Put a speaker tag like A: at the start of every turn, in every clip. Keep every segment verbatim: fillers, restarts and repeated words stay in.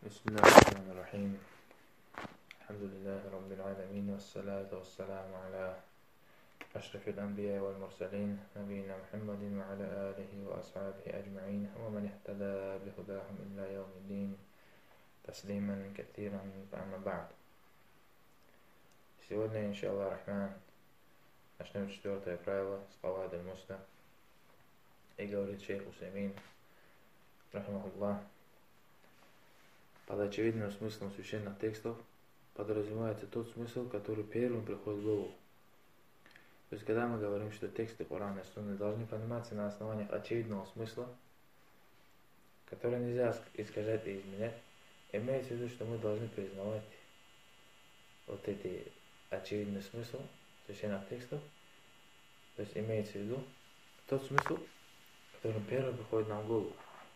A: بسم الله الرحمن الرحيم. الحمد لله رب العالمين، والصلاة والسلام على أشرف الأنبياء والمرسلين نبينا محمد وعلى آله وأصحابه أجمعين ومن اهتدى بهداهم إلى يوم الدين تسليما كثيرا. فأما بعد. Сегодня, иншаллах рахман, начнем четвертое правило с Каваид аль-Мусля. И говорит шейх Усаймин, рахимахуллах: под очевидным смыслом священных текстов подразумевается тот смысл, который первым приходит в голову. То есть, когда мы говорим, что тексты Корана и Сунны должны пониматься на основании очевидного смысла, который нельзя искажать и изменять, имеется в виду, что мы должны признавать вот эти очевидный смысл священных текстов. То есть, имеется в виду тот смысл, который первым приходит нам в голову.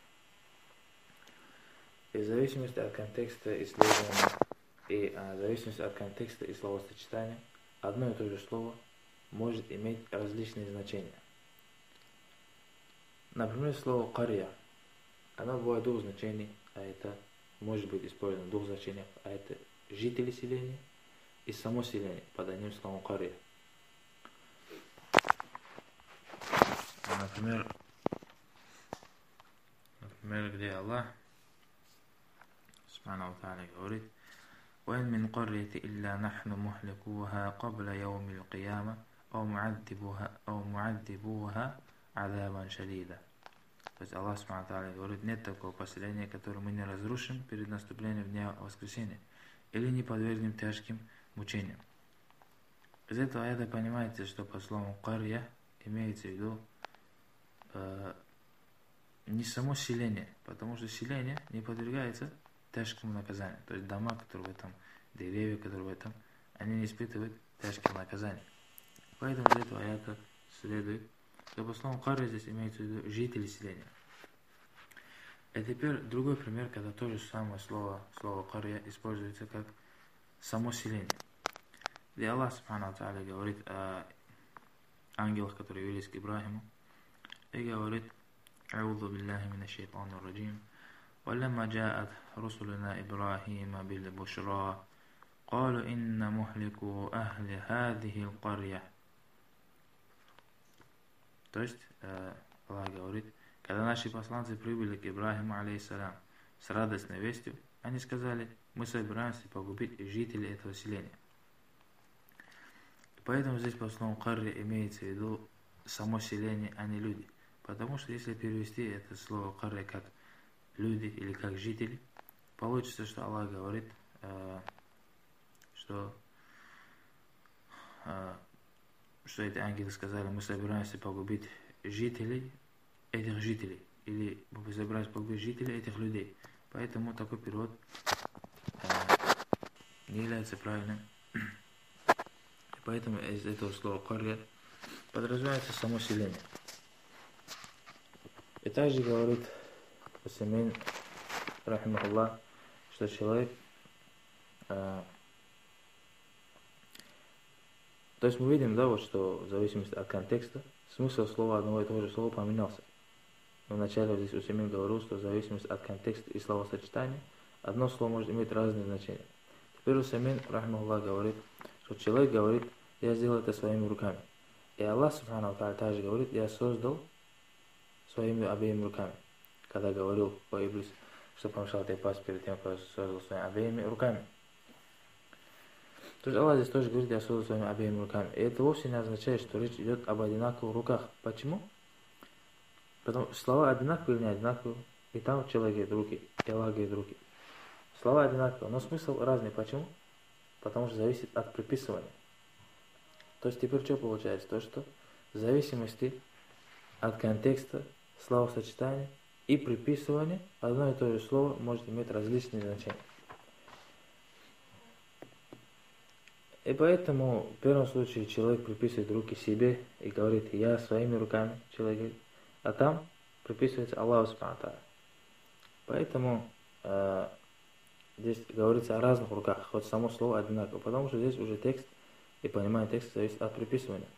A: И в зависимости от контекста исследования и в зависимости от контекста и словосочетания, одно и то же слово может иметь различные значения. Например, слово «кария», оно бывает двух значений, а это может быть использовано в двух значениях, а это жители селения и само селение под одним словом «кария». Например, например, где Аллах Субхану ва Тааля говорит: وَإِن مِّن قَرْيَةٍ إِلَّا نَحْنُ مُهْلِكُوهَا قَبْلَ يَوْمِ الْقِيَامَةِ أَوْ مُعَذِّبُوهَا أَوْ مُعَذِّبُوهَا عَذَابًا شَدِيدًا. То есть Аллах Субхану ва Тааля говорит: нет такого поселения, которое мы не разрушим перед наступлением дня воскресения, или не подвергнем тяжким мучениям. Из этого аята понимаете, что по слову «карья» имеется в виду э, не само селение, потому что селение не подвергается тяжкому наказанию. То есть дома, которые в этом, деревья, которые в этом, они не испытывают тяжким наказанием. Поэтому из этого аята следует, что по слову «карья» здесь имеется в виду жители селения. И теперь другой пример, когда то же самое слово, слово «карья» используется как само селение. Где Аллах Субхану ва Тааля говорит о ангелах, которые явились к Ибрахиму, и говорит: «А'удhu биллахи минаш шайтанир раджим. وَلَمَّا جَاءَتْ رُسُلُنَا إِبْرَاهِيمَ بِالْبُشْرَى قَالُوا إِنَّ مُهْلِكُو أَهْلِ هَذِهِ الْقَرْيَةِ». То есть, э, Аллах говорит, когда наши посланцы прибыли к Ибрахиму, алейхиссалям, с радостной вестью, они сказали: мы собираемся погубить жителей этого селения. И поэтому здесь по слову «карья» имеется в виду само селение, а не люди. Потому что если перевести это слово «карья» как люди или как жители, получится, что Аллах говорит, э, что, э, что эти ангелы сказали: мы собираемся погубить жителей этих жителей, или мы собираемся погубить жителей этих людей. Поэтому такой перевод э, не является правильным. И поэтому из этого слова «карья» подразумевается само селение. И также говорит Усаймин, рахимахуллах, что человек, э, то есть мы видим, да, вот что в зависимости от контекста смысл слова одного и того же слова поменялся. Но вначале здесь Усаймин говорил, что в зависимости от контекста и словосочетания одно слово может иметь разные значения. Теперь Усаймин, рахимахуллах, говорит, что человек говорит: я сделал это своими руками. И Аллах Субхану ва Тааля также говорит: я создал своими обеими руками. Когда говорил о Иблис, что помешал тебе пасть перед тем, как создал своими обеими руками. То есть Аллах здесь тоже говорит: я создал своими обеими руками. И это вовсе не означает, что речь идет об одинаковых руках. Почему? Потому что слова одинаковые или не одинаковые, и там человек говорит руки, и Аллах говорит руки. Слова одинаковые, но смысл разный. Почему? Потому что зависит от приписывания. То есть теперь что получается? То, что в зависимости от контекста, словосочетания и приписывания одно и то же слово может иметь различные значения. И поэтому в первом случае человек приписывает руки себе и говорит: я своими руками, человек говорит, а там приписывается Аллаху Субхану ва Тааля. Поэтому э, здесь говорится о разных руках, хоть само слово одинаково, потому что здесь уже текст и понимание текста зависит от приписывания.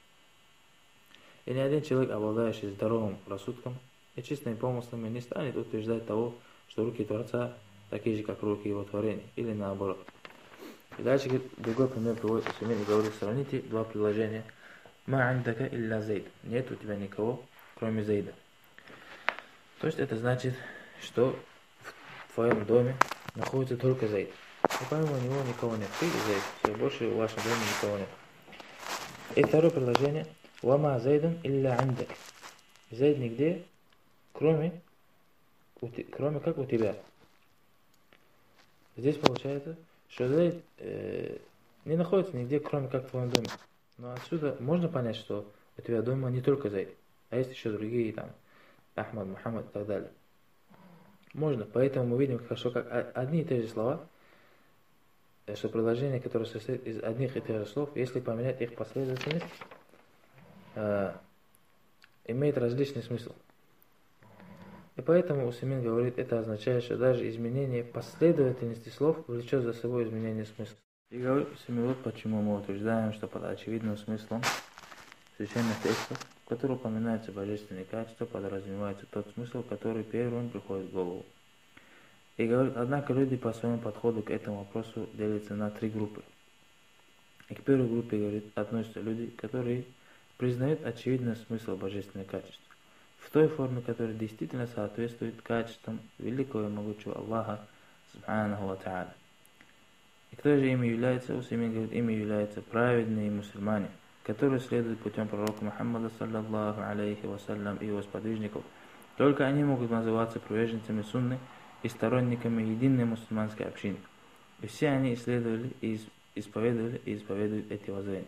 A: И ни один человек, обладающий здоровым рассудком и чистыми помыслами, не станет утверждать того, что руки Творца такие же, как руки его творения, или наоборот. И дальше говорит, другой пример приводит Усаймин и говорит, сравните два предложения. Ма андака илля Зейд. Нет у тебя никого, кроме Зейда. То есть это значит, что в твоем доме находится только Зейд. И помимо него никого нет. Ты и Зейд. Все, больше в вашем доме никого нет. И второе предложение. Вама Зейдун илля андак. Зейд нигде, кроме, кроме как у тебя. Здесь получается, что Зейд э, не находится нигде, кроме как в твоем доме. Но отсюда можно понять, что у тебя дома не только Зейд, а есть еще другие, там, Ахмад, Мухаммад и так далее. Можно, поэтому мы видим, что как одни и те же слова, что предложение, которое состоит из одних и тех же слов, если поменять их последовательность, э, имеет различный смысл. И поэтому Усаймин говорит, это означает, что даже изменение последовательности слов влечет за собой изменение смысла. И говорит Усаймин, вот почему мы утверждаем, что под очевидным смыслом священных текстов, в которых упоминаются божественные качества, подразумевается тот смысл, который первым приходит в голову. И говорит, однако люди по своему подходу к этому вопросу делятся на три группы. И к первой группе, говорит, относятся люди, которые признают очевидный смысл божественных качеств в той форме, которая действительно соответствует качествам великого и могучего Аллаха, субханаху ва та'аля. И кто же ими является? Усаймин говорит, ими являются праведные мусульмане, которые следуют путем пророка Мухаммада, саллаллаху алейхи вассалям, и его сподвижников. Только они могут называться приверженцами сунны и сторонниками единой мусульманской общины. И все они исследовали и исповедовали и исповедуют эти воззрения.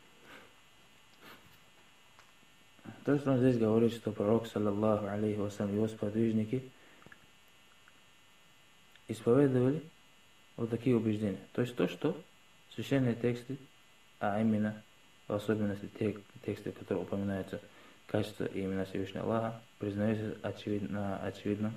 A: То есть он здесь говорит, что пророк, саллаллаху алейхи вассалям, его сподвижники исповедовали вот такие убеждения. То есть то, что священные тексты, а именно в особенности те тексты, в которых упоминаются качества и имена Всевышнего Аллаха, признаются очевидно, очевидно,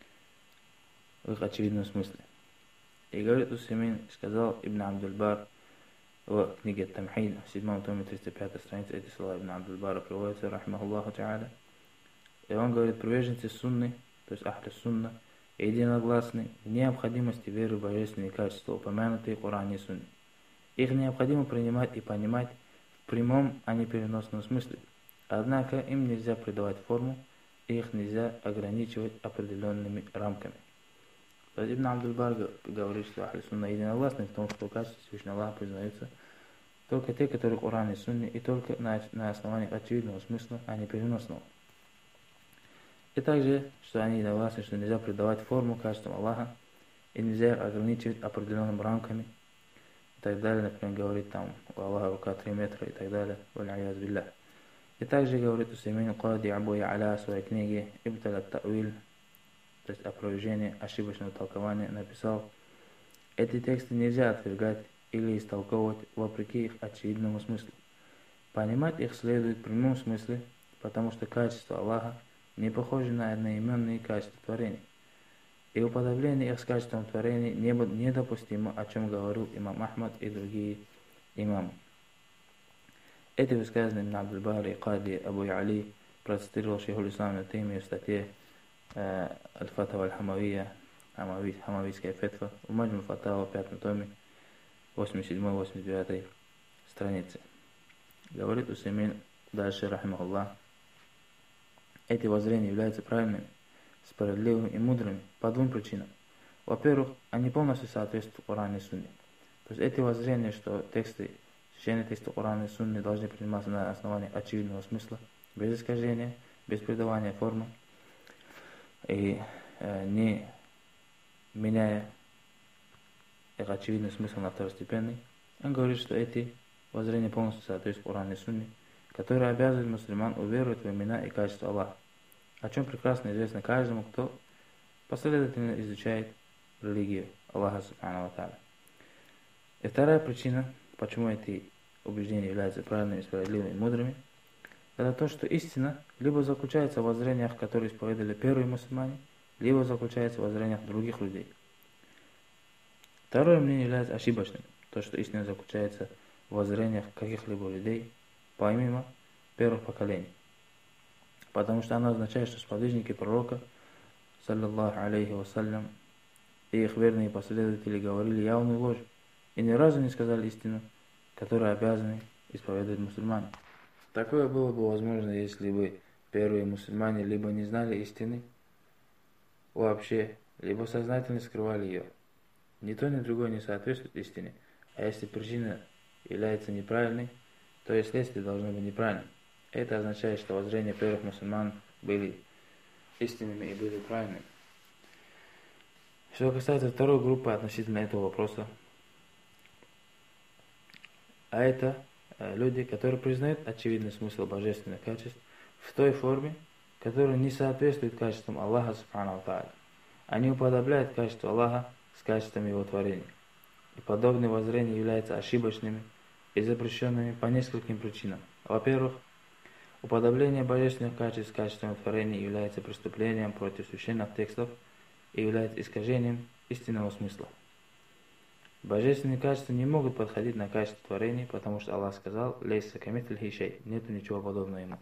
A: в их очевидном смысле. И говорит Усаймин, сказал Ибн Абдуль-Бар в книге Тамхид, в седьмом томе, триста пятая страница, эти слова Ибн Абдуль-Бара приводятся, рахмахуллаху та'аля. И он говорит, приверженцы сунны, то есть ахли сунна, единогласны в необходимости веры в божественные качества, упомянутые в Коране и Сунне. Их необходимо принимать и понимать в прямом, а не переносном смысле. Однако им нельзя придавать форму, и их нельзя ограничивать определенными рамками. То есть Ибн Абдуль-Бар говорит, что ахли сунна единогласны в том, что качества Всевышнего Аллаха признаются только те, которые в Коране и Сунне, и только на, на основании очевидного смысла, а не переносного. И также, что они единогласны, что нельзя придавать форму качествам Аллаха, и нельзя ограничивать определенными рамками, и так далее. Например, говорит там, у Аллаха рука три метра, и так далее. Валь-аяз биллях. И также говорит Усаймин Кади Абу Я'ля в своей книге Ибтал ат-Та'виль, то есть опровержение ошибочного толкования, написал, эти тексты нельзя отвергать или истолковывать вопреки их очевидному смыслу. Понимать их следует в прямом смысле, потому что качества Аллаха не похожи на одноименные качества творения. И уподобление их с качеством творения недопустимо, о чем говорил имам Ахмад и другие имамы. Эти высказывания Ибн Абдуль-Бар и Кади Абу Я'ли процитировал шейхуль ислам ибн Таймия в статье Аль-Фатава Аль-Хамавия, Хамавийская фетва, в Маджму Фатава в пятом томе, восемьдесят седьмой — восемьдесят девятой странице. Говорит Усаймин дальше, рахимахуллах, эти воззрения являются правильными, справедливыми и мудрыми по двум причинам. Во-первых, они полностью соответствуют Корану и Сунне. То есть эти воззрения, что тексты, священные тексты Корана и Сунны должны приниматься на основании очевидного смысла, без искажения, без придавания формы, и э, не меняя их очевидный смысл на второстепенный. Он говорит, что эти воззрения полностью соответствуют Корану и Сунне, которые обязывают мусульман уверовать в имена и качества Аллаха, о чем прекрасно известно каждому, кто последовательно изучает религию Аллаха субхану ва та'аля. И вторая причина, почему эти убеждения являются правильными, справедливыми и мудрыми, это то, что истина либо заключается в воззрениях, которые исповедовали первые мусульмане, либо заключается в воззрениях других людей. Второе мнение является ошибочным, то, что истина заключается в воззрениях каких-либо людей, помимо первых поколений. Потому что оно означает, что сподвижники пророка, саллаллаху алейхи вассалям, и и их верные последователи говорили явную ложь и ни разу не сказали истину, которую обязаны исповедовать мусульмане. Такое было бы возможно, если бы первые мусульмане либо не знали истины вообще, либо сознательно скрывали ее. Ни то, ни другое не соответствует истине, а если причина является неправильной, то и следствие должно быть неправильным. Это означает, что воззрения первых мусульман были истинными и были правильными. Что касается второй группы относительно этого вопроса, а это люди, которые признают очевидный смысл божественных качеств в той форме, которая не соответствует качествам Аллаха Субхану Тааля. Они уподобляют качество Аллаха с качествами Его творения. И подобные воззрения являются ошибочными и запрещенными по нескольким причинам. Во-первых, уподобление божественных качеств с качествами творения является преступлением против священных текстов и является искажением истинного смысла. Божественные качества не могут подходить на качество творения, потому что Аллах сказал: «Лейса камитлихи шей», нету ничего подобного ему.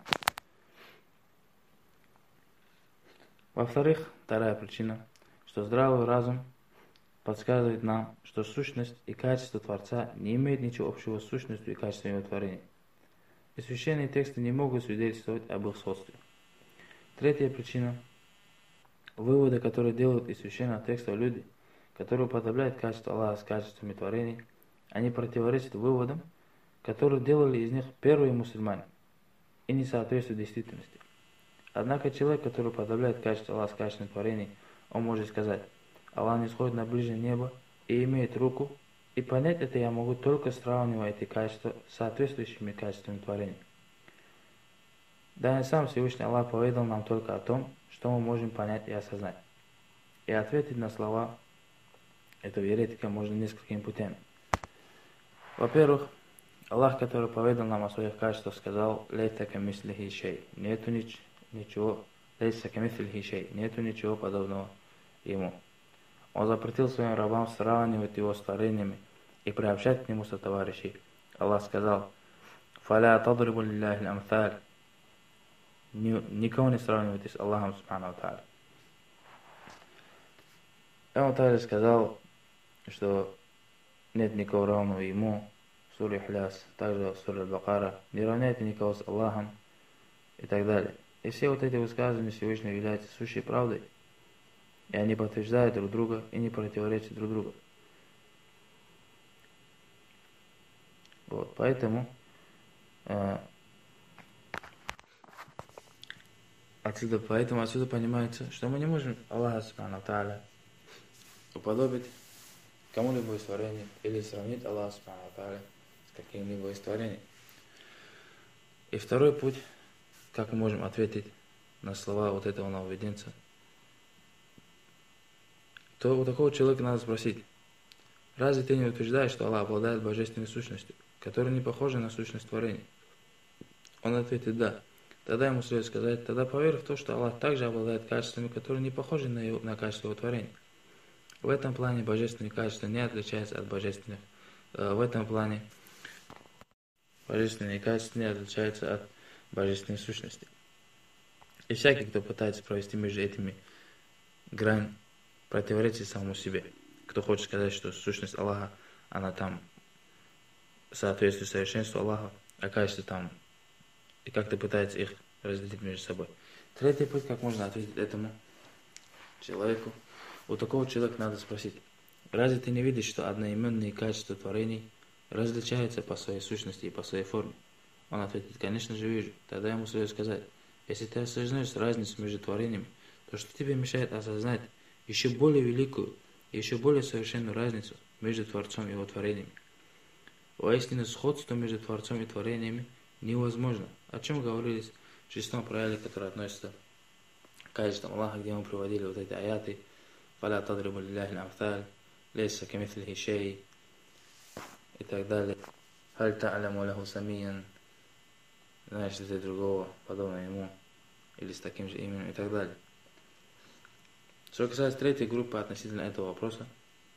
A: Во-вторых, вторая причина, что здравый разум подсказывает нам, что сущность и качество Творца не имеют ничего общего с сущностью и качеством Его творения. И священные тексты не могут свидетельствовать об их сходстве. Третья причина. Выводы, которые делают из священных текстов люди, которые уподобляют качество Аллаха с качествами творений, они противоречат выводам, которые делали из них первые мусульмане, и не соответствуют действительности. Однако человек, который уподобляет качество Аллаха с качествами творений, он может сказать: Аллах не сходит на ближнее небо и имеет руку, и понять это я могу только сравнивая эти качества с соответствующими качествами творений. Да и сам Всевышний Аллах поведал нам только о том, что мы можем понять и осознать. И ответить на слова этого еретика можно несколькими путями. Во-первых, Аллах, который поведал нам о своих качествах, сказал: «Лейса камислихи шей», нету нич- ничего, «Лейса камислихи шей», нету ничего подобного ему. Он запретил своим рабам сравнивать его с творениями и приобщать к нему сотоварищей. Аллах сказал: «Фаля тадрибу лилляхи амсаль», никого не сравнивайте с Аллахом Субхану Тааля. И он также сказал, что нет никого равного ему, в суре Хляс, также в суре Бакара, не равняйте никого с Аллахом и так далее. И все вот эти высказывания Всевышнего являются сущей правдой, и они подтверждают друг друга и не противоречат друг другу. Вот, поэтому э, отсюда, поэтому отсюда понимается, что мы не можем Аллаха Субхану Тааля уподобить кому-либо из творений или сравнить Аллаха Субхану Тааля с каким-либо из творений. И второй путь, как мы можем ответить на слова вот этого нововведенца, то у такого человека надо спросить: разве ты не утверждаешь, что Аллах обладает божественной сущностью, которая не похожа на сущность творений? Он ответит: да. Тогда ему следует сказать: тогда поверь в то, что Аллах также обладает качествами, которые не похожи на, его, на качество его творения. В этом плане божественные качества не отличаются от божественных. В этом плане божественные качества не отличаются от божественной сущности. И всякий, кто пытается провести между этими грань, противоречит самому себе. Кто хочет сказать, что сущность Аллаха, она там соответствует совершенству Аллаха, а качество там, и как-то пытается их разделить между собой. Третий путь, как можно ответить этому человеку. У такого человека надо спросить: разве ты не видишь, что одноименные качества творений различаются по своей сущности и по своей форме? Он ответит: конечно же вижу. Тогда ему следует сказать: если ты осознаешь разницу между творениями, то что тебе мешает осознать еще более великую и еще более совершенную разницу между Творцом и его творениями? Воистину, сходство между Творцом и творениями невозможно. О чем говорились в шестом правиле, который относится к качествам Аллаха, где мы приводили вот эти аяты: «Фаля тадрибу лилляхи амсаль», «Лейса камислихи шей» и так далее. «Халь та'ляму лаху самиян», знаешь ли ты другого подобного ему, или с таким же именем, и так далее. Что касается третьей группы относительно этого вопроса,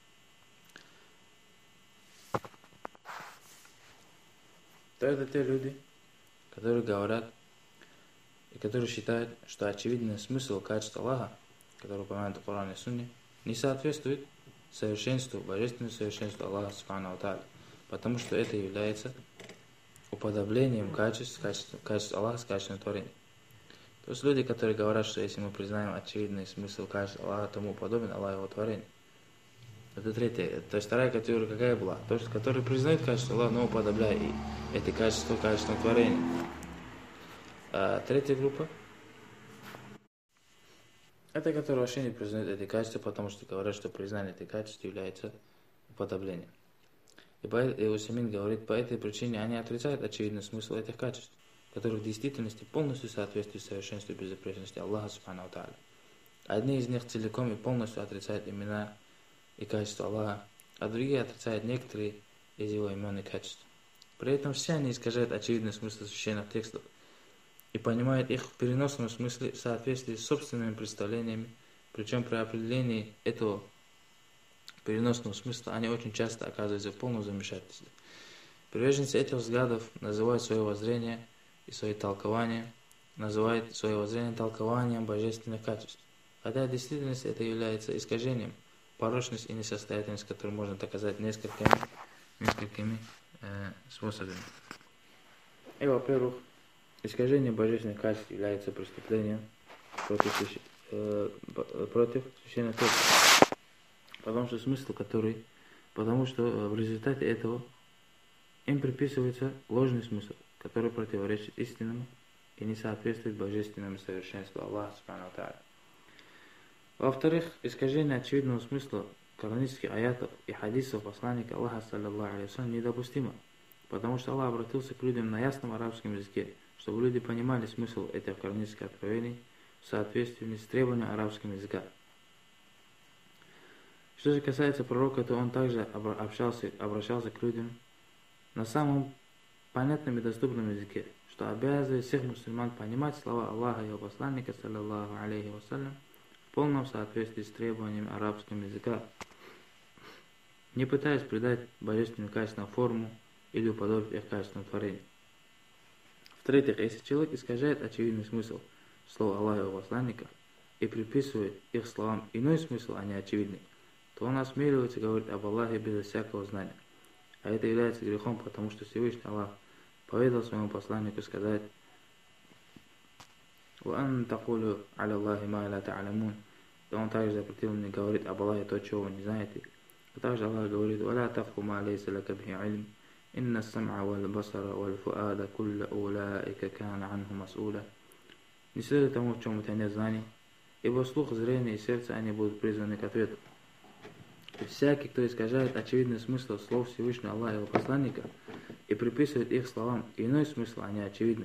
A: то это те люди, которые говорят и которые считают, что очевидный смысл качества Аллаха, который упомянут в Коране и Сунне, не соответствует совершенству, божественному совершенству Аллаха Субхану ва Тааля, потому что это является уподоблением качеств, качеств, качеств Аллаха с качеством творения. То есть люди, которые говорят, что если мы признаем очевидный смысл качеств Аллаха, тому подобен Аллах его творение. Это третья. То есть вторая категория какая была? То есть, которые признают качество Аллаха, но уподобляя и эти качества качеством творения. А третья группа это которые вообще не признают эти качества, потому что говорят, что признание этих качеств является уподоблением. И, по, и Усаймин говорит, по этой причине они отрицают очевидный смысл этих качеств, которые в действительности полностью соответствуют совершенству и безупречности Аллаха Субхану ва Тааля. Одни из них целиком и полностью отрицают имена и качества Аллаха, а другие отрицают некоторые из его имен и качеств. При этом все они искажают очевидный смысл священных текстов и понимают их в переносном смысле в соответствии с собственными представлениями, причем при определении этого переносного смысла они очень часто оказываются в полном замешательстве. Приверженцы этих взглядов называют свое воззрение и свои толкования, называют свое воззрение толкованием божественных качеств, хотя в действительности это является искажением, порочность и несостоятельность, которую можно доказать несколькими, несколькими э, способами. И, во-первых, искажение божественных качеств является преступлением против, э, против священных текстов, потому что смысл, который, потому что в результате этого им приписывается ложный смысл, который противоречит истинному и не соответствует божественному совершенству Аллаха Субхану ва Тааля. Во-вторых, искажение очевидного смысла коранических аятов и хадисов посланника Аллаха саллаллаху алейхи ва саллям недопустимо, потому что Аллах обратился к людям на ясном арабском языке, чтобы люди понимали смысл этих коранических откровений в соответствии с требованием арабского языка. Что же касается пророка, то он также общался, обращался к людям на самом понятном и доступном языке, что обязывает всех мусульман понимать слова Аллаха и его посланника саллаллаху алейхи ва саллям в полном соответствии с требованиями арабского языка, не пытаясь придать божественную качественную форму или уподобить их качественному творению. В-третьих, если человек искажает очевидный смысл слов Аллаха и его посланника и приписывает их словам иной смысл, а не очевидный, то он осмеливается говорить об Аллахе без всякого знания. А это является грехом, потому что Всевышний Аллах поведал своему посланнику сказать: «Ван такулю аля Аллахи ма ла та'алямун». И он также запретил мне говорить об Аллахе то, чего вы не знаете. А также Аллах говорит: «Валя тафку ма лейса лака бихи илм, инна сам'a валь басара валь фуада кулля улаика кана анху мас'уля». Не следуй тому, в чем у тебя нет знаний, ибо слух, зрение и сердце, они будут призваны к ответу. И всякий, кто искажает очевидный смысл слов Всевышнего Аллаха и его посланника и приписывает их словам иной смысл, а не очевидный,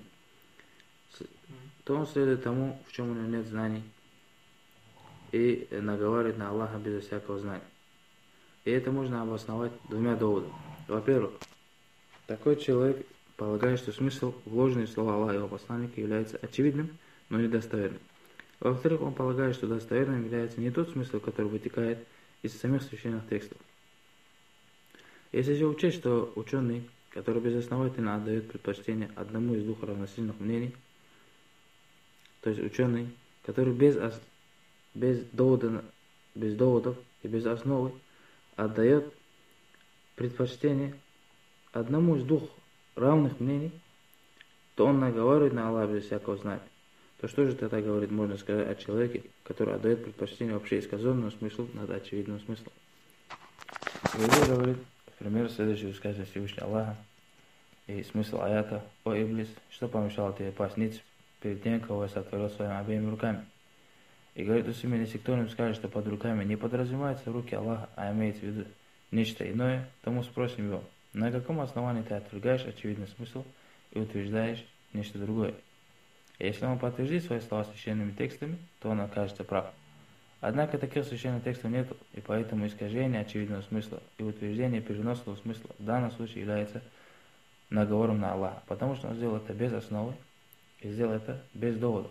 A: то он следует тому, в чем у него нет знаний, и наговаривает на Аллаха без всякого знания. И это можно обосновать двумя доводами. Во-первых, такой человек полагает, что смысл в ложные слова Аллаха и его посланника является очевидным, но недостоверным. Во-вторых, он полагает, что достоверным является не тот смысл, который вытекает из самих священных текстов. Если же учесть, что ученый, который безосновательно отдает предпочтение одному из двух равносильных мнений, то есть ученый, который без, без, довода, без доводов и без основы отдает предпочтение одному из двух равных мнений, то он наговаривает на Аллаха без всякого знания. То что же тогда говорит, можно сказать о человеке, который отдает предпочтение вообще искаженному смыслу над очевидным смыслом? Везде говорит, например, следующее высказывание Всевышнего Аллаха и смысл аята: «О Иблис, что помешало тебе пасть ниц перед тем, кого я сотворил своими обеими руками?» И говорит Усаймин, если кто-нибудь скажет, что под руками не подразумевается руки Аллаха, а имеется в виду нечто иное, то мы спросим его: на каком основании ты отвергаешь очевидный смысл и утверждаешь нечто другое? И если он подтвердит свои слова священными текстами, то он окажется прав. Однако таких священных текстов нет, и поэтому искажение очевидного смысла и утверждение переносного смысла в данном случае является наговором на Аллаха, потому что он сделал это без основы и сделал это без доводов.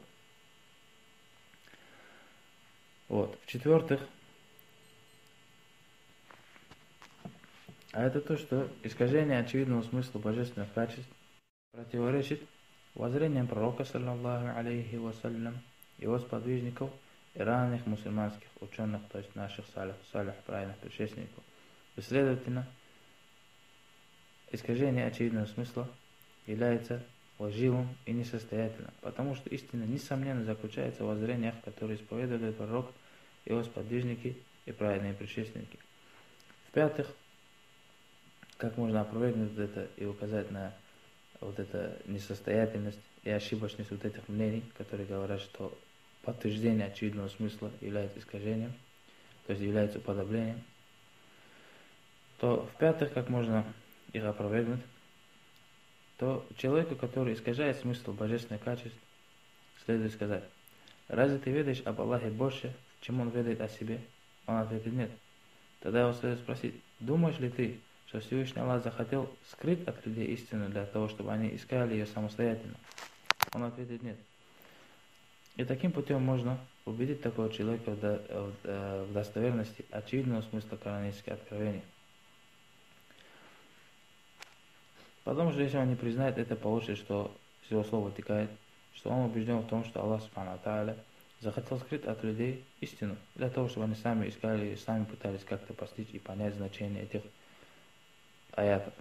A: Вот. В-четвертых, а это то, что искажение очевидного смысла божественных качеств противоречит воззрениям пророка, саллаллаху алейхи вассалям, его сподвижников и ранних мусульманских ученых, то есть наших салих, салих правильных предшественников. И, следовательно, искажение очевидного смысла является лживым и несостоятельным, потому что истина, несомненно, заключается в воззрениях, которые исповедовали пророк, его сподвижники и праведные предшественники. В-пятых, как можно опровергнуть это и указать на вот эту несостоятельность и ошибочность вот этих мнений, которые говорят, что подтверждение очевидного смысла является искажением, то есть является уподоблением, то в-пятых, как можно их опровергнуть, то человеку, который искажает смысл божественных качеств, следует сказать: разве ты ведаешь об Аллахе больше, чем он ведает о себе? Он ответит: нет. Тогда его следует спросить: думаешь ли ты, что Всевышний Аллах захотел скрыть от людей истину для того, чтобы они искали ее самостоятельно? Он ответит: нет. И таким путем можно убедить такого человека в, до, в, в достоверности очевидного смысла коранических откровений. Потому что если он не признает это, получится, что с его слова вытекает, что он убежден в том, что Аллах Субхану ва Тааля захотел скрыть от людей истину, для того, чтобы они сами искали и сами пытались как-то постичь и понять значение этих аятов.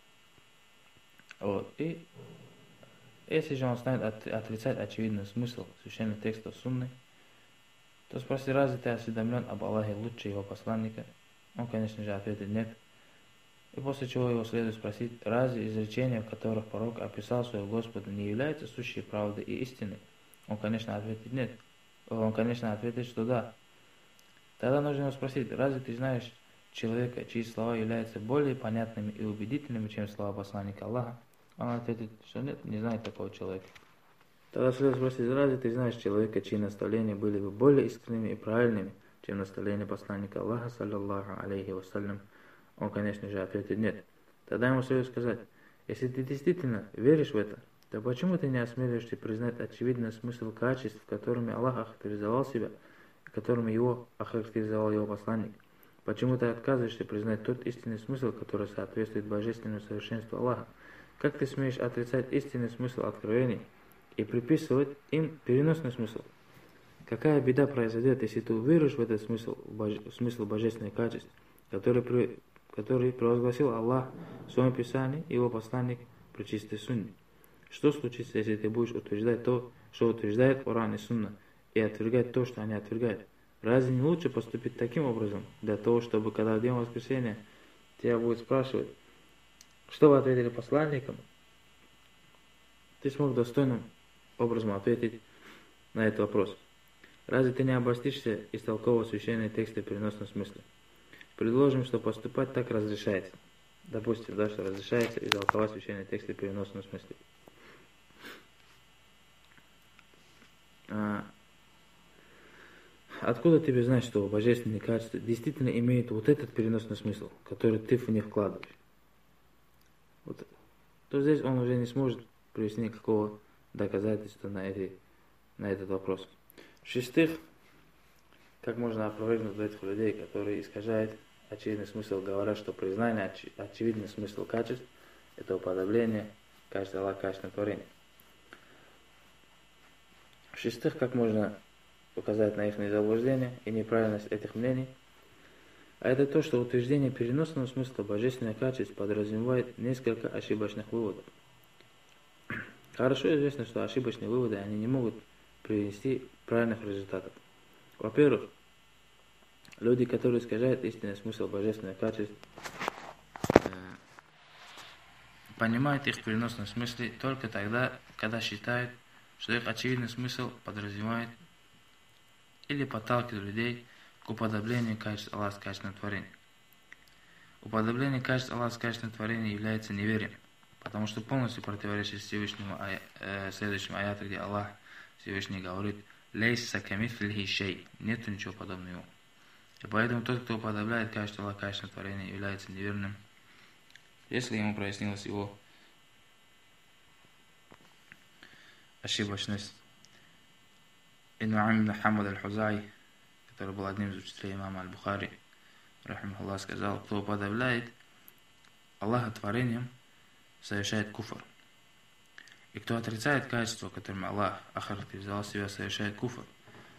A: Вот. И если же он станет отрицать очевидный смысл священных текстов сунны, то спроси: разве ты осведомлен об Аллахе лучше его посланника? Он, конечно же, ответит: нет. И после чего его следует спросить: разве изречения, в которых пророк описал своего Господа, не являются сущей правдой и истиной? Он, конечно, ответит: нет. Он, конечно, ответит, что да. Тогда нужно его спросить: разве ты знаешь человека, чьи слова являются более понятными и убедительными, чем слова посланника Аллаха? Он ответит, что нет, не знает такого человека. Тогда следует спросить: разве ты знаешь человека, чьи наставления были бы более искренними и правильными, чем наставления посланника Аллаха, саллаллаху алейхи вассалям? Он, конечно же, ответит: нет. Тогда ему следует сказать: если ты действительно веришь в это, то почему ты не осмеливаешься признать очевидный смысл качеств, которыми Аллах охарактеризовал себя, и которыми его охарактеризовал его посланник? Почему ты отказываешься признать тот истинный смысл, который соответствует божественному совершенству Аллаха? Как ты смеешь отрицать истинный смысл откровений и приписывать им переносный смысл? Какая беда произойдет, если ты уверуешь в этот смысл, в смысл божественных качеств, который, при, который провозгласил Аллах в своем Писании и его посланник при чистой сунне? Что случится, если ты будешь утверждать то, что утверждает Коран и Сунна, и отвергать то, что они отвергают? Разве не лучше поступить таким образом, для того, чтобы, когда в день воскресения тебя будут спрашивать, что вы ответили посланникам, ты смог достойным образом ответить на этот вопрос? Разве ты не обостишься, истолковывая священные тексты в переносном смысле? Предложим, что поступать так разрешается. Допустим, да, что разрешается истолковать священные тексты в переносном смысле. А откуда тебе знать, что божественные качества действительно имеют вот этот переносный смысл, который ты в них вкладываешь? Вот, то здесь он уже не сможет привести никакого доказательства на, эти, на этот вопрос. В-шестых, как можно опровергнуть этих людей, которые искажают очевидный смысл, говорят, что признание оч, очевидный смысл качеств – это уподобление качества Аллаха, качественного творения. В-шестых, как можно указать на их заблуждение и неправильность этих мнений, а это то, что утверждение переносного смысла божественных качеств подразумевает несколько ошибочных выводов. Хорошо известно, что ошибочные выводы они не могут привести правильных результатов. Во-первых, люди, которые искажают истинный смысл божественных качеств, понимают их в переносном смысле только тогда, когда считают, что их очевидный смысл подразумевает или подталкивает людей к уподоблению качеств Аллаха качественного творения. Уподобление качеств Аллаха качественного творения является неверием, потому что полностью противоречит Всевышнему ая, э, следующему аяту, где Аллах Всевышний говорит: «Лейса камифлихи шей», нет ничего подобного ему. И поэтому тот, кто уподобляет качество Аллаха качественного творения, является неверным, если ему прояснилась его ошибочность. Инуам ибн Хамад аль-Хузай, который был одним из учителей имама аль-Бухари, рахимахуллах, сказал: кто уподобляет Аллаха творением, совершает куфр. И кто отрицает качество, которым Аллах охарактеризовал себя, совершает куфр.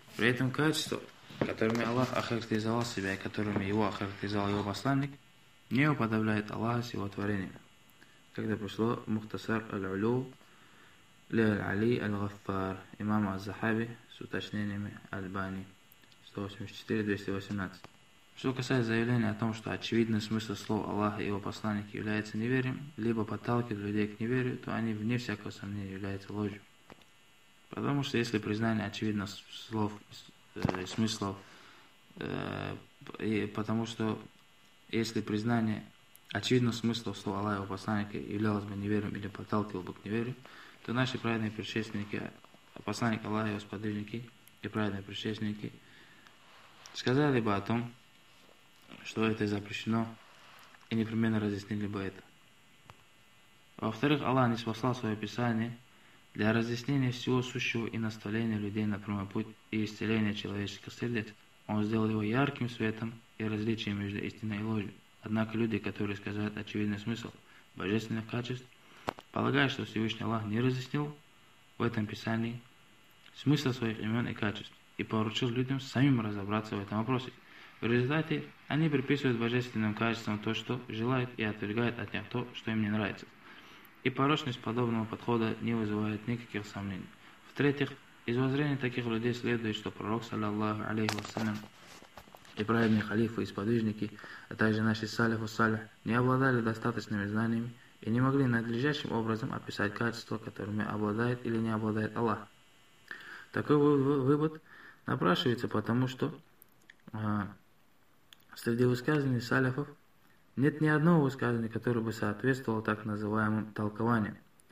A: При этом качества, которыми Аллах охарактеризовал себя и которыми его охарактеризовал его посланник, не уподобляет Аллаха с его творением. Когда пришло Мухтасар аль-Улю ли аль-Али аль-Гаффар имама Аз-Захаби с уточнениями Аль-Бани сто восемьдесят четыре двести восемнадцать. Что касается заявления о том, что очевидный смысл слов Аллаха и его посланника является неверием, либо подталкивает людей к неверию, то они вне всякого сомнения являются ложью. Потому что если признание очевидных слов и смыслов, э, и потому что если признание очевидных смыслов слов Аллаха и его посланника являлось бы неверием или подталкивало бы к неверию, то наши праведные предшественники, посланник Аллаха и его сподвижники и праведные предшественники сказали бы о том, что это запрещено, и непременно разъяснили бы это. Во-вторых, Аллах не спаслал свое Писание для разъяснения всего сущего и наставления людей на прямой путь и исцеления человеческих сердец. Он сделал его ярким светом и различием между истиной и ложью. Однако люди, которые сказали очевидный смысл божественных качеств, полагая, что Всевышний Аллах не разъяснил в этом Писании смысл своих имен и качеств и поручил людям самим разобраться в этом вопросе. В результате они приписывают божественным качествам то, что желают, и отвергают от них то, что им не нравится. И порочность подобного подхода не вызывает никаких сомнений. В-третьих, из воззрения таких людей следует, что пророк, саллаллаху алейхи вассалям, и праведные халифы и сподвижники, а также наши салифу салих, не обладали достаточными знаниями и не могли надлежащим образом описать качества, которыми обладает или не обладает Аллах. Такой вывод напрашивается, потому что а, среди высказываний салифов нет ни одного высказывания, которое бы соответствовало так называемым толкованиям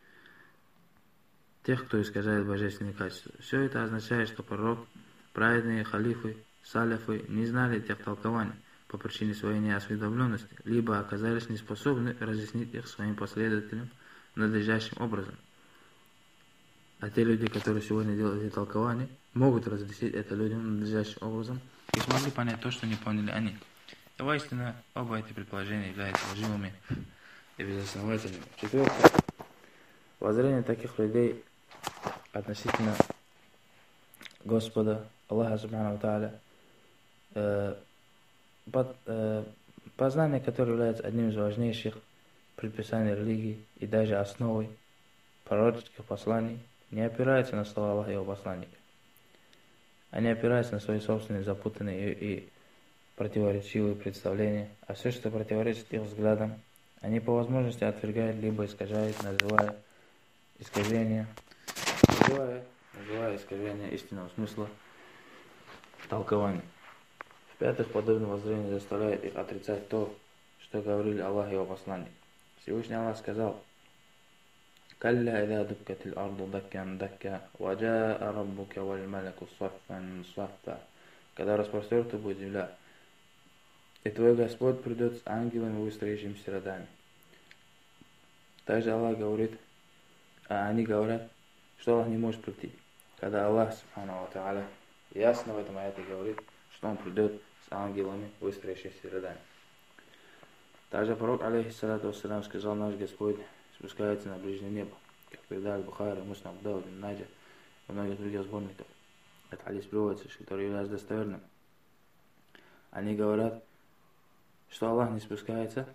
A: тех, кто искажает божественные качества. Все это означает, что пророк, праведные халифы, салифы не знали тех толкований по причине своей неосведомленности, либо оказались неспособны разъяснить их своим последователям надлежащим образом. А те люди, которые сегодня делают эти толкования, могут разъяснить это людям надлежащим образом и смогли понять то, что не поняли они. И воистину, оба эти предположения являются лживыми и безосновательными. Четвертое. Воззрение таких людей относительно Господа Аллаха Субхану Тааля, э, под, э, познание, которое является одним из важнейших предписаний религии и даже основой пророческих посланий, не опирается на слова Аллаха и его посланника. Они опираются на свои собственные запутанные и, и противоречивые представления, а все, что противоречит их взглядам, они по возможности отвергают, либо искажают, называя искажение, называя, называя искажение истинного смысла толкования. В-пятых, подобное воззрение заставляет их отрицать то, что говорили Аллах и его посланник. Всевышний Аллах сказал: «Калля ида дуккатил арду даккан дакка, ваджаа раббука валь маляку саффан саффа». Когда распростерта будет земля, и твой Господь придет с ангелами, выстроившимися рядами. Также Аллах говорит, а они говорят, что Аллах не может прийти. Когда Аллах, субхану ва тааля, ясно в этом аяте говорит, что Он придет с ангелами, выстроившимися рядами. Также пророк, алейхиссалату вассалям, сказал: наш Господь спускается на ближнее небо, как передали Бухари, Муслим, Абу Дауд, Ибн Маджа и многих других сборников. Это хадис приводится, который является достоверным. Они говорят, что Аллах не спускается.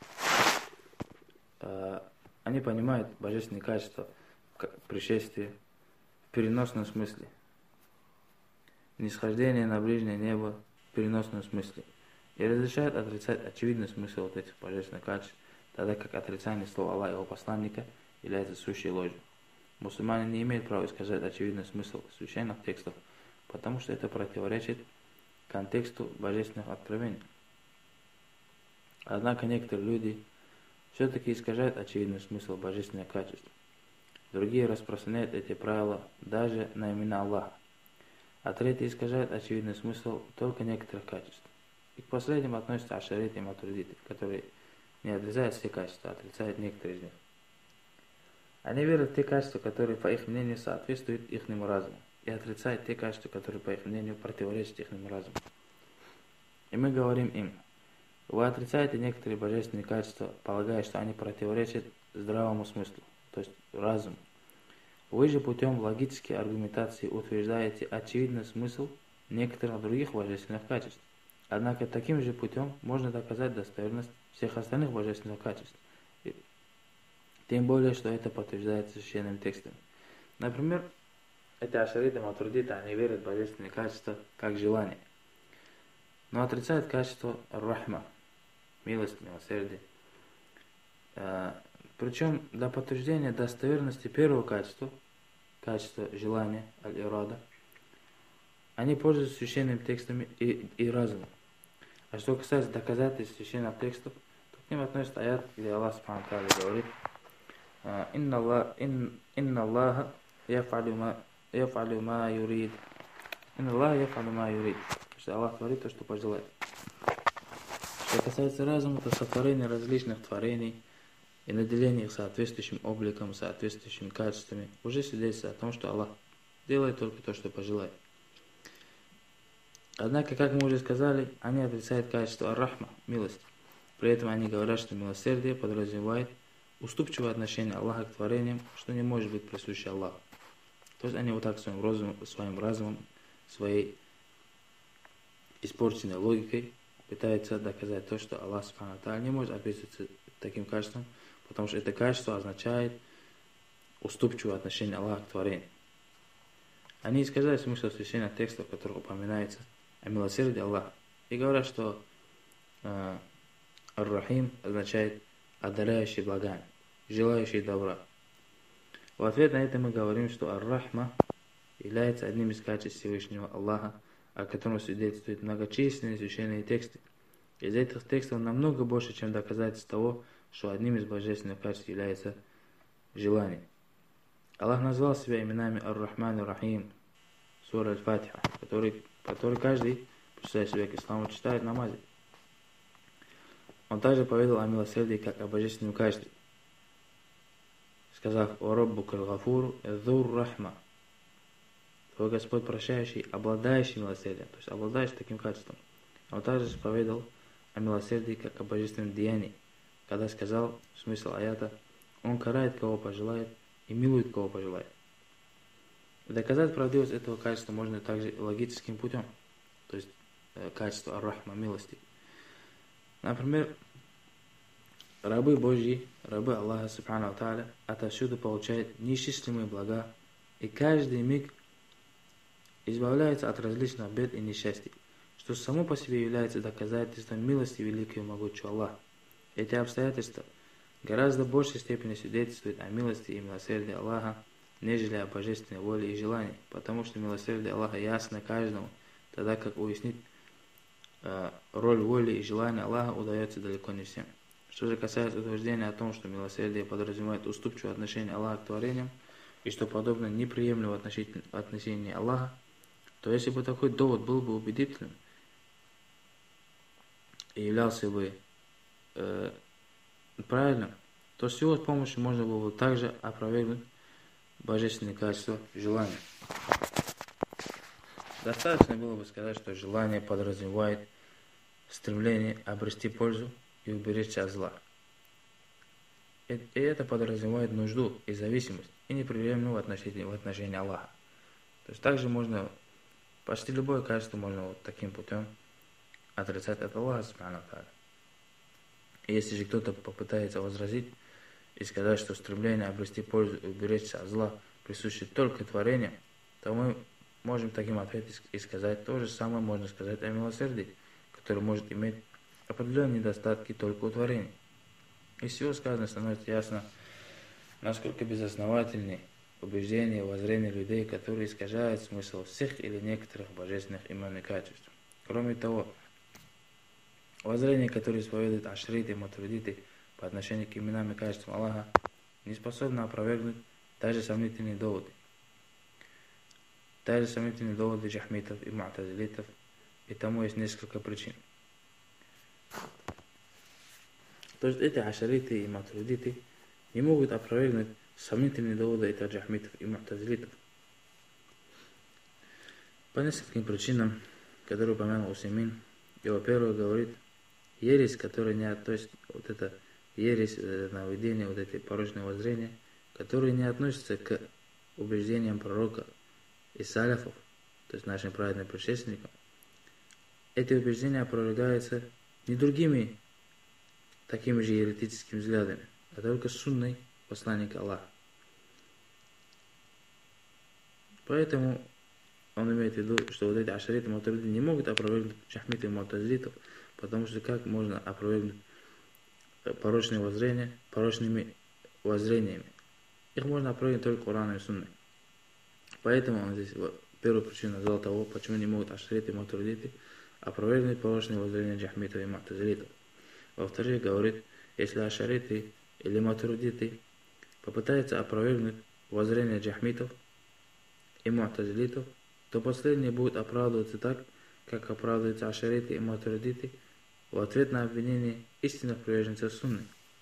A: Они понимают божественные качества пришествия в переносном смысле, нисхождение на ближнее небо в переносном смысле, и разрешают отрицать очевидный смысл вот этих божественных качеств, тогда как отрицание слов Аллаха и его посланника является сущей ложью. Мусульмане не имеют права искажать очевидный смысл священных текстов, потому что это противоречит контексту божественных откровений. Однако некоторые люди все-таки искажают очевидный смысл божественных качеств. Другие распространяют эти правила даже на имена Аллаха, а третьи искажают очевидный смысл только некоторых качеств. И к последним относятся ашариты и матуридиты, которые не отрицают все качества, а отрицают некоторые из них. Они верят в те качества, которые, по их мнению, соответствуют ихнему разуму, и отрицают те качества, которые, по их мнению, противоречат ихнему разуму. И мы говорим им: вы отрицаете некоторые божественные качества, полагая, что они противоречат здравому смыслу, то есть разуму. Вы же путем логической аргументации утверждаете очевидный смысл некоторых других божественных качеств. Однако таким же путем можно доказать достоверность всех остальных божественных качеств. И тем более, что это подтверждается священным текстом. Например, эти ашариты матуридиты, они верят в божественные качества как желание, но отрицают качество рахма, милость, милосердие. Причем для подтверждения достоверности первого качества, качества желания, аль-ирада, они пользуются священными текстами и, и разумом. А что касается доказательств священных текстов, то к ним относится аят, где Аллах Субхану ва Тааля говорит: «Инна Аллаха яф'алю ма юрид». «Инна Аллаха яф'алю ма юрид». Что Аллах творит то, что пожелает. Что касается разума, то сотворение различных творений и наделение их соответствующим обликом, соответствующими качествами уже свидетельствует о том, что Аллах делает только то, что пожелает. Однако, как мы уже сказали, они отрицают качество ар-рахма, милость. При этом они говорят, что милосердие подразумевает уступчивое отношение Аллаха к творениям, что не может быть присуще Аллаху. То есть они вот так своим разумом, своим разумом, своей испорченной логикой пытаются доказать то, что Аллах Субхану ва Тааля не может описываться таким качеством, потому что это качество означает уступчивое отношение Аллаха к творениям. Они искажают смысл священных текстов, в которых упоминается о милосердии Аллаха, и говорят, что э, ар-рахим означает одаряющий благами, желающий добра. В ответ на это мы говорим, что ар-рахма является одним из качеств Всевышнего Аллаха, о котором свидетельствуют многочисленные священные тексты. Из этих текстов намного больше, чем доказательств того, что одним из божественных качеств является желание. Аллах назвал себя именами Ар-Рахман и Рахим, сура Аль-Фатиха, который, который каждый, причисляя себя к исламу, читает в намазе. Он также поведал о милосердии как о божественном качестве, сказав: «О Раббука аль-Гафур эзур рахма». Твой Господь прощающий, обладающий милосердием, то есть обладающий таким качеством. Он также поведал о милосердии как о божественном деянии, когда сказал смысл аята: «Он карает, кого пожелает, и милует, кого пожелает». Доказать правдивость этого качества можно также логическим путем, то есть э, качество ар-рахма, милости. Например, рабы Божьи, рабы Аллаха Субхану ва Тааля отовсюду получают неисчислимые блага, и каждый миг избавляются от различных бед и несчастий, что само по себе является доказательством милости великого и могучего Аллаха. Эти обстоятельства гораздо большей степени свидетельствуют о милости и милосердии Аллаха, нежели о божественной воле и желании, потому что милосердие Аллаха ясно каждому, тогда как уяснить э, роль воли и желания Аллаха удается далеко не всем. Что же касается утверждения о том, что милосердие подразумевает уступчивое отношение Аллаха к творениям, и что подобно неприемлемо в отношении Аллаха, то если бы такой довод был бы убедительным и являлся бы э, правильным, то с его помощью можно было бы также опровергнуть божественные качества желания. Достаточно было бы сказать, что желание подразумевает стремление обрести пользу и уберечься от зла. И это подразумевает нужду и зависимость, и неприемлемую в отношении, в отношении Аллаха. То есть также можно, почти любое качество можно вот таким путем отрицать от Аллаха Субхану ва Тааля. И если же кто-то попытается возразить и сказать, что стремление обрести пользу и уберечься от зла присуще только творениям, то мы можем таким ответом и сказать то же самое можно сказать о милосердии, которое может иметь определенные недостатки только у творений. Из всего сказанного становится ясно, насколько безосновательны убеждения и воззрения людей, которые искажают смысл всех или некоторых божественных имен и качеств. Кроме того, воззрения, которые исповедуют ашриты и матуридиты по отношению к именам и качествам Аллаха, не способны опровергнуть даже сомнительные доводы. Даже сомнительные доводы джахмитов и му'тазилитов, и тому есть несколько причин. То есть эти ашариты и матуридиты не могут опровергнуть сомнительные доводы этих джахмитов и му'тазилитов. По нескольким причинам, которые упомянул Усаймин. И, во-первых, говорит, ересь, которая не относится, вот это ересь, это наведение, вот эти порочные воззрения, которые не относятся к убеждениям пророка и саляфов, то есть нашим праведным предшественникам, эти убеждения опровергаются не другими такими же еретическими взглядами, а только сунной посланника Аллаха. Поэтому он имеет в виду, что вот эти ашариты мутазилиты не могут опровергнуть джахмитов и мутазилитов, потому что как можно опровергнуть порочные воззрения порочными воззрениями? Их можно опровергнуть только Кораном и Сунной. Поэтому он здесь первую причину назвал того, почему не могут ашариты и мутазилиты опровергнуть порочные воззрения джахмитов и мутазилитов. Во-вторых, говорит, если ашариты или мутазилиты попытаются опровергнуть воззрения джахмитов и мутазилитов, то последние будут оправдываться так, как оправдываются ашариты и матуридиты в ответ на обвинение истинных приверженцев сунны.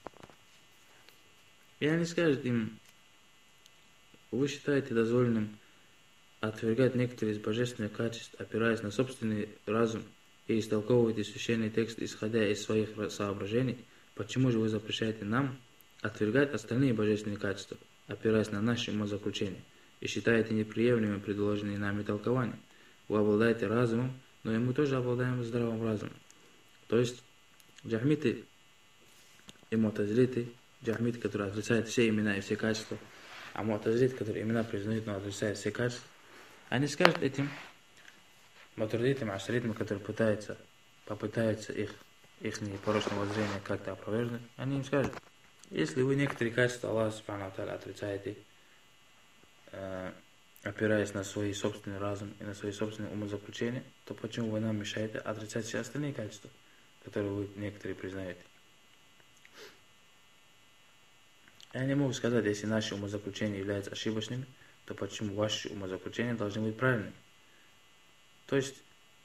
A: И они скажут им: вы считаете дозволенным отвергать некоторые из божественных качеств, опираясь на собственный разум, и истолковываете священный текст, исходя из своих соображений, почему же вы запрещаете нам отвергать остальные божественные качества, опираясь на наши умозаключения, и считаете неприемлемым предложенные нами толкования? Вы обладаете разумом, но и мы тоже обладаем здравым разумом. То есть джахмиты и мутазилиты, джахмиты, которые отрицают все имена и все качества, а мутазилиты, которые имена признают, но отрицают все качества, они скажут этим матуридитам, ашаритам, которые пытаются, попытаются их, их порочное воззрение как-то опровергнуть, они им скажут: если вы некоторые качества Аллаха Субхану ва Тааля отрицаете, опираясь на свой собственный разум и на свои собственные умозаключения, то почему вы нам мешаете отрицать все остальные качества, которые вы некоторые признаете? Я не могу сказать, если наши умозаключения являются ошибочными, то почему ваши умозаключения должны быть правильными? То есть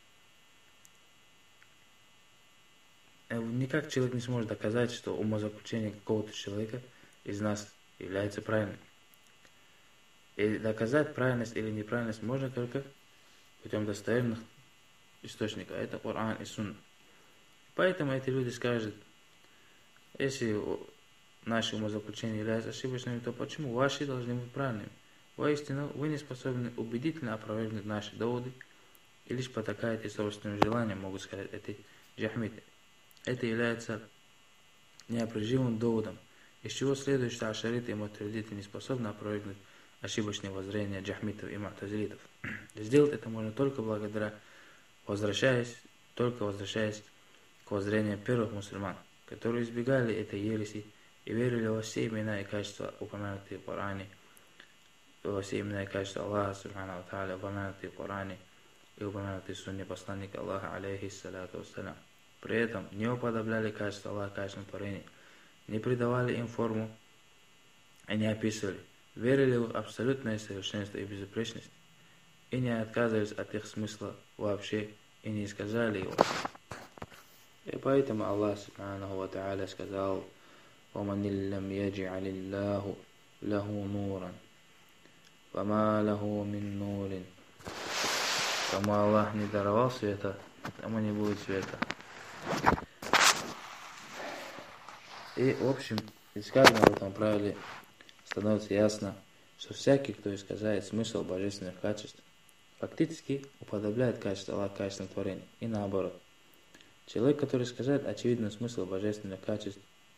A: никак человек не сможет доказать, что умозаключение какого-то человека из нас является правильным. И доказать правильность или неправильность можно только путем достоверных источников. Это Коран и Сунна. Поэтому эти люди скажут: если наши умозаключения являются ошибочными, то почему ваши должны быть правильными? Воистину, вы не способны убедительно опровергнуть наши доводы, и лишь потакаете собственным желанием, могут сказать эти джахмиты. Это является неопровержимым доводом, из чего следует, что ашариты и матуридиты не способны опровергнуть ошибочные воззрения джахмитов и мутазилитов. Сделать это можно только благодаря возвращаясь, только возвращаясь к воззрениям первых мусульман, которые избегали этой ереси и верили во все имена и качества, упомянутые в Коране, во все имена и качества Аллаха Субхану ва Тааля, упомянутые в Коране и упомянутые в Сунне посланника Аллаха, алейхиссалату вассалям. При этом не уподобляли качество Аллаха качествам творений, не придавали им форму и не описывали, верили в абсолютное совершенство и безупречность, и не отказывались от их смысла вообще, и не искажали его. И поэтому Аллах Субханаху ва Тааля сказал: وَمَنِ لَّمْ يَجْعَلِ اللَّهُ لَهُ نُورًا فَمَا لَهُ مِن نُورٍ. Кому Аллах не даровал света, тому не будет света. И в общем, из сказанного в этом правиле становится ясно, что всякий, кто искажает смысл божественных качеств, фактически уподобляет качество Аллаха качествам творения. И наоборот. Человек, который искажает очевидный смысл божественных качеств,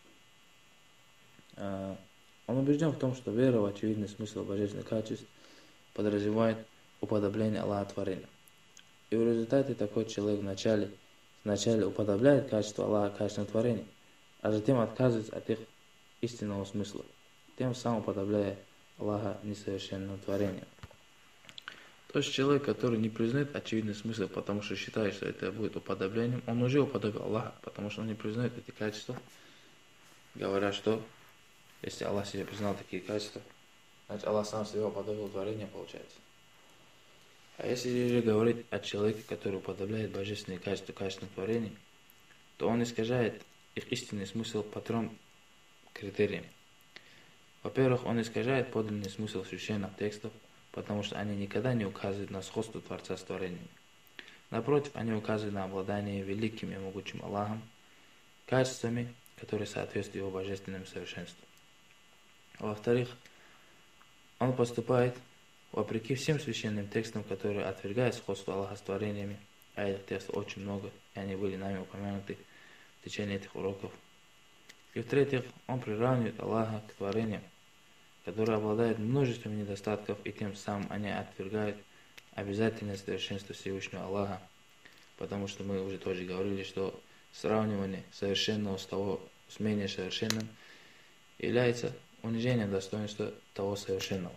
A: он убежден в том, что вера в очевидный смысл божественных качеств подразумевает уподобление Аллаха творению. И в результате такой человек вначале, вначале уподобляет качество Аллаха качествам творения, а затем отказывается от их истинного смысла, тем самым уподобляя Аллаха несовершенному творению. То есть человек, который не признает очевидный смысл, потому что считает, что это будет уподоблением, он уже уподобил Аллаха, потому что он не признает эти качества, говоря, что если Аллах себе признал такие качества, значит Аллах сам себя уподобил творению, получается. А если же говорить о человеке, который уподобляет божественные качества качествам творения, то он искажает их истинный смысл по трем критериям. Во-первых, он искажает подлинный смысл священных текстов, потому что они никогда не указывают на сходство Творца с творением. Напротив, они указывают на обладание великим и могучим Аллахом качествами, которые соответствуют его божественному совершенству. Во-вторых, Он поступает вопреки всем священным текстам, которые отвергают сходство Аллаха с творениями. А этих текстов очень много, и они были нами упомянуты в течение этих уроков. И в-третьих, он приравнивает Аллаха к творениям, которые обладают множеством недостатков, и тем самым они отвергают обязательное совершенство Всевышнего Аллаха. Потому что мы уже тоже говорили, что сравнивание совершенного с того, с менее совершенным является унижением достоинства того совершенного.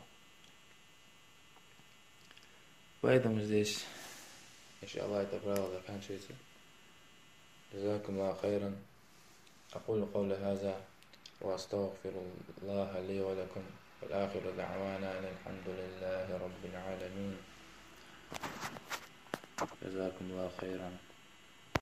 A: Поэтому здесь, иншаллах, это правило заканчивается. جزاكم الله خيرا. أقول قول هذا وأستغفر الله لي ولكم والآخر دعوانا أن الحمد لله رب العالمين. جزاكم الله خيرا.